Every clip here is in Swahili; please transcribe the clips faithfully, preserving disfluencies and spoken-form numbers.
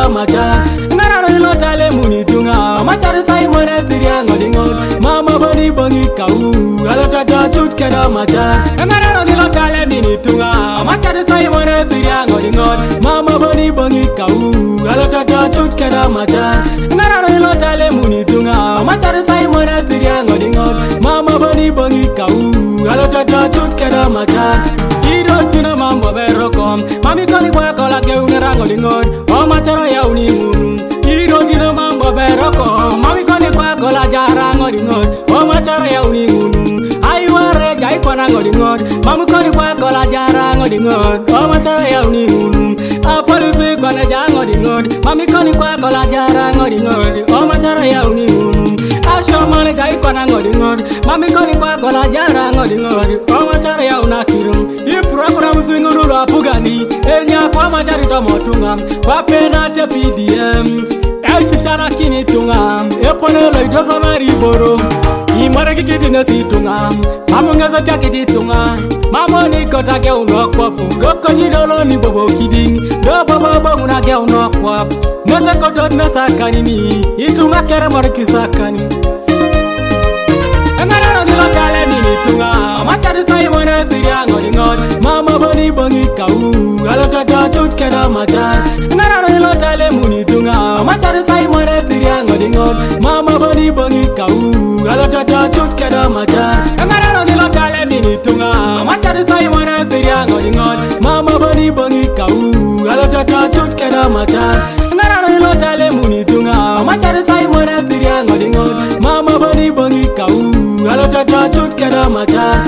macha ngara ro lo tale muni tunga macha sai mona tiria ngodingo mama boni bongi kau ala tata chut keda macha ngara ro lo tale mini tunga macha sai mona tiria ngodingo mama boni bongi kau ala tata chut keda macha ngara ro lo tale muni tunga macha sai mona tiria ngodingo mama boni bongi kau ala tata chut keda macha iro tina mambo berokom mami kali kwa kola ke unera ngodingo o macha ya uni munu iro tina mambo berokom mami kali kwa kola jara ngodingo o macha ya uni munu ai ware jai kwana ngodingo mami kali kwa kola jara ngodingo o macha ya uni munu a polisi kwana jara ngodingo mami kali kwa kola jara ngodingo o macha ya uni munu a shomane jai kwana ngodingo mami kali kwa kola jara ngodingo o macha ya unakirum i program zinguru la pugani enya kwa majari to motunga kwa penate P D M el shishara kini tunga epone lo idoza mariboro i mara kikiti na titunga mamunga za chakiti tunga mamoni kota ke unokwa ngoko ni dolo ni bobo kiding do bobo bobo na ke unokwa nasa koto nasa kanini itunga kere mariki sakani ngara ni lokale ni tunga machari sai mona siria ngodingo mama boni bongi kau ala tata chut keda macha ngara ni lokale muni tunga machari sai mona siria ngodingo mama boni bongi kau ala tata chut keda macha ngara ni lokale mini tunga machari sai mona siria ngodingo mama boni bongi kau ala tata chut keda macha ngara ni lokale muni tunga machari sai mona siria ngodingo mama boni bongi kau ala tata chut keda macha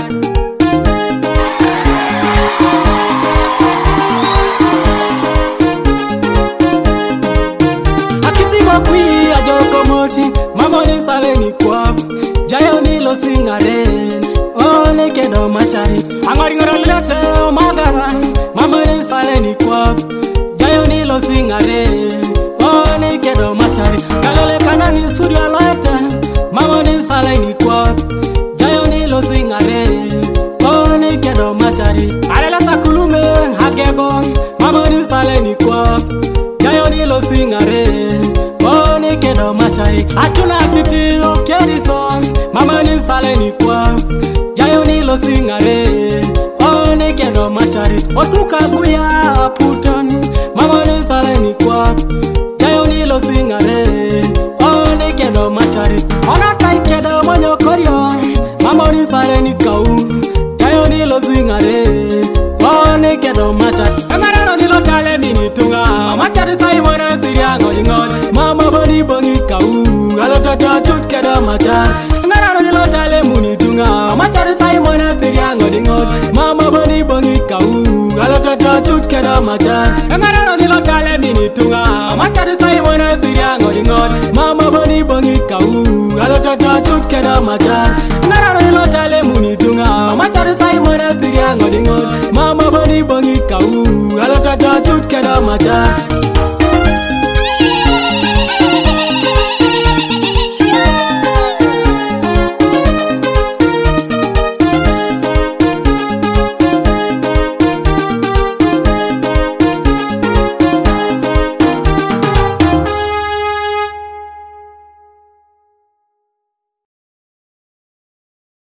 akisi bakwi ajoko moti mama ni sale ni kwa jayo ni lo singare o ne kedo machari angori ngoro lete magara mama ni sale ni kwa jayo ni lo singare o ne kedo machari kalele kanani surya lete mama ni sale ni kwa lo singare oni kedo machari alela sakulume hagego mama ni sale ni kwa jayo ni lo singare oni kedo machari atuna titi o kerison mama ni sale ni kwa jayo ni lo singare oni kedo machari otuka buya puton mama ni sale ni kwa jayo ni lo singare oni kedo machari ona kai kedo monyo korio mama ni sale ni kau jayo ni lo singare one kedo macha ngara ni lo tale mini tunga macha sai mona siria ngodingo mama boni bongi kau ala tata chut kedo macha ngara ni lo tale muni tunga macha sai mona siria ngodingo mama boni bongi kau ala tata chut kedo macha ngara ni lo tale mini tunga macha sai mona siria ngodingo mama boni bongi kau ala tata chut kedo macha ngara ni lo tale muni tunga macha sai mona siria ngodingo mama boni bongi kau ala tata chut keda macha